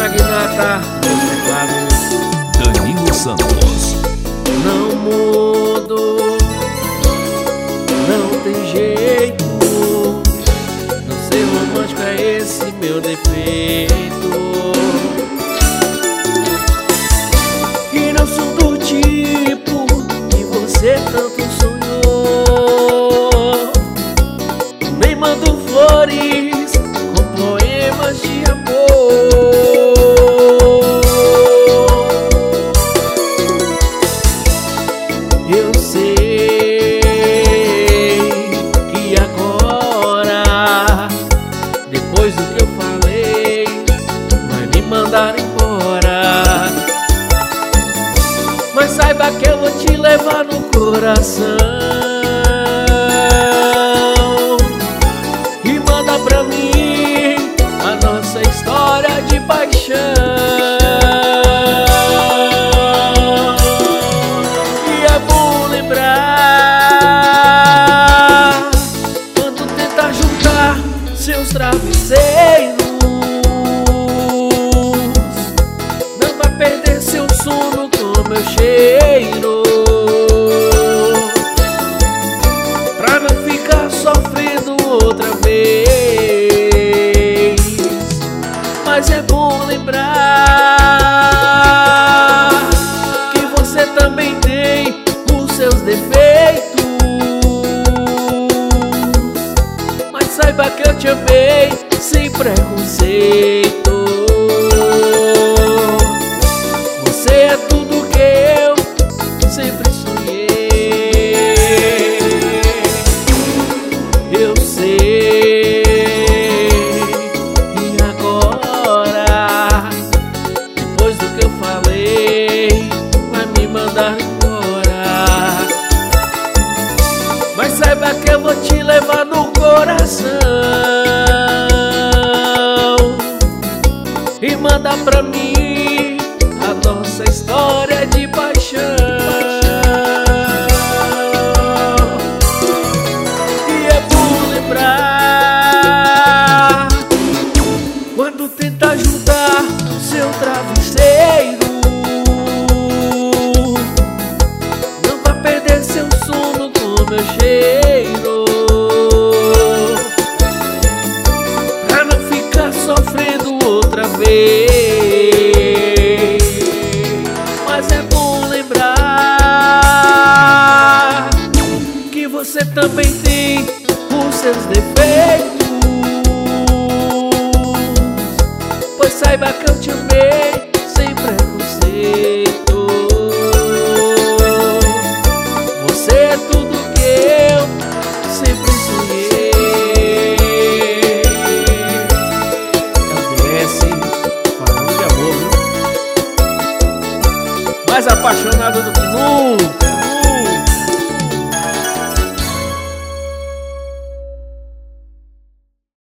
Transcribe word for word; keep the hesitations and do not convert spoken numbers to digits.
Magnata dos teclados, Danilo Santos. não mudo, não tem jeito. Não ser romântico é esse meu defeito. E não sou do tipo que você tanto sonhou. Nem mando flores com poemas de amor. Eu sei que agora, depois do que eu falei, vai me mandar embora. Mas saiba que eu vou te levar no coração. E manda pra mim a nossa história de paixão. E é bom lembrar quando tenta juntar seus travesseiros. Não vai perder seu sono com meu cheiro, pra não ficar sofrendo outra vez. Mas é bom lembrar que você também tem os seus defeitos. Mas saiba que eu te amei sem preconceito. Você é tudo que eu sempre sonhei. Eu sei, e agora, depois do que eu falei, vai me mandar embora. Mas saiba que eu vou te levar no coração. E manda pra mim a nossa história de paixão. E é bom lembrar quando tenta juntar seu travesseiro. Não vai perder seu sono com meu cheiro, pra não ficar sofrendo outra vez. Mas é bom lembrar que você também tem os seus defeitos. Pois saiba que eu te amei sem preconceito. Você é tudo que eu sempre sonhei. É o D S falando de amor, viu? Mais apaixonado do que nunca.